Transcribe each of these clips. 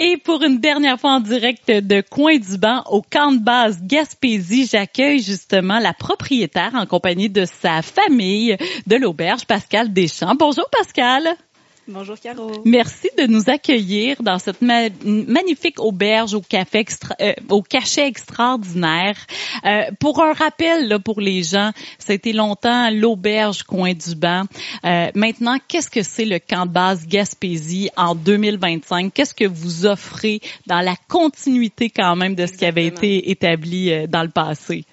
Et pour une dernière fois en direct de Coin du Banc au camp de base Gaspésie, j'accueille justement la propriétaire en compagnie de sa famille de l'auberge, Pascale Deschamps. Bonjour Pascale. Bonjour Caro. Merci de nous accueillir dans cette magnifique auberge au cachet extraordinaire. Pour un rappel là, pour les gens, ça a été longtemps l'auberge Coin du Banc. Maintenant, qu'est-ce que c'est le camp de base Gaspésie en 2025? Qu'est-ce que vous offrez dans la continuité quand même de ce qui avait été établi dans le passé?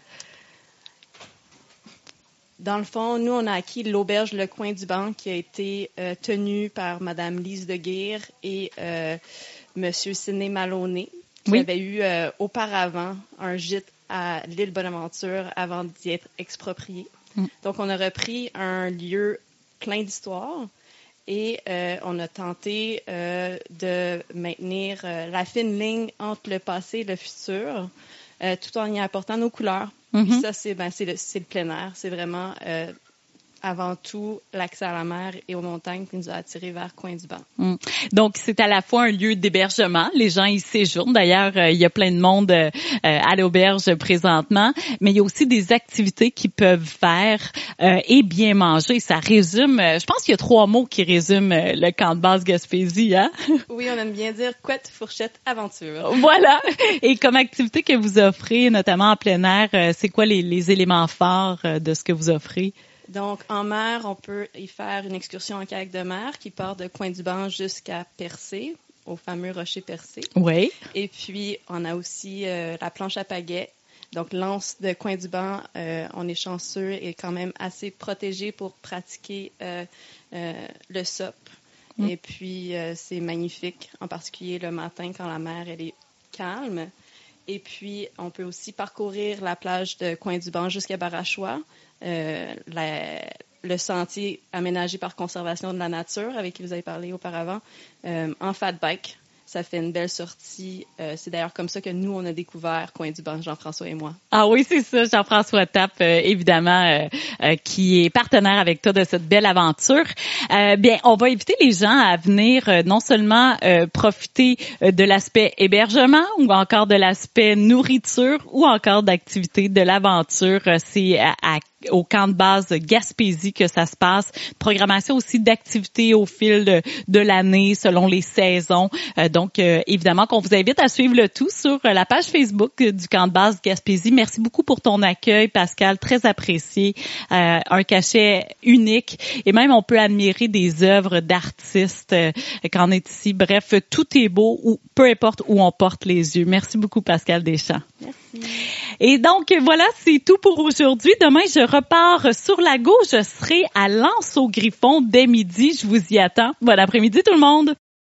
Dans le fond, nous, on a acquis l'auberge Le Coin du Banc qui a été tenue par Mme Lise Deguire et Monsieur Sidney Maloney, qui avait eu auparavant un gîte à l'île Bonaventure avant d'y être exproprié. Donc, on a repris un lieu plein d'histoire et on a tenté de maintenir la fine ligne entre le passé et le futur, tout en y apportant nos couleurs. Puis ça, c'est le plein air. C'est vraiment, avant tout, l'accès à la mer et aux montagnes qui nous a attirés vers Coin du Banc. Donc, c'est à la fois un lieu d'hébergement. Les gens y séjournent. D'ailleurs, il y a plein de monde à l'auberge présentement. Mais il y a aussi des activités qu'ils peuvent faire et bien manger. Ça résume, je pense qu'il y a 3 mots qui résument le camp de base Gaspésie, hein? Oui, on aime bien dire couette, fourchette, aventure. Voilà. Et comme activité que vous offrez, notamment en plein air, c'est quoi les éléments forts de ce que vous offrez? Donc, en mer, on peut y faire une excursion en kayak de mer qui part de Coin du Banc jusqu'à Percé, au fameux rocher Percé. Oui. Et puis, on a aussi la planche à pagaie. Donc, l'anse de Coin du Banc, on est chanceux et quand même assez protégé pour pratiquer le SOP. Et puis, c'est magnifique, en particulier le matin quand la mer elle est calme. Et puis, on peut aussi parcourir la plage de Coin du Banc jusqu'à Barachois. Le sentier aménagé par Conservation de la nature, avec qui vous avez parlé auparavant, en fat bike. Ça fait une belle sortie. C'est d'ailleurs comme ça que nous, on a découvert Coin du Banc, Jean-François et moi. Ah oui, c'est ça, Jean-François Tappe, évidemment, qui est partenaire avec toi de cette belle aventure. Bien, on va inviter les gens à venir non seulement profiter de l'aspect hébergement ou encore de l'aspect nourriture ou encore d'activité de l'aventure. C'est au camp de base Gaspésie que ça se passe. Programmation aussi d'activités au fil de l'année selon les saisons. Donc, évidemment qu'on vous invite à suivre le tout sur la page Facebook du camp de base Gaspésie. Merci beaucoup pour ton accueil, Pascale, très apprécié. Un cachet unique et même on peut admirer des œuvres d'artistes qu'en est ici. Bref, tout est beau ou peu importe où on porte les yeux. Merci beaucoup, Pascale Deschamps. Merci. Et donc, voilà, c'est tout pour aujourd'hui. Demain, je repars sur la gauche. Je serai à L'Anse-au-Griffon dès midi. Je vous y attends. Bon après-midi, tout le monde.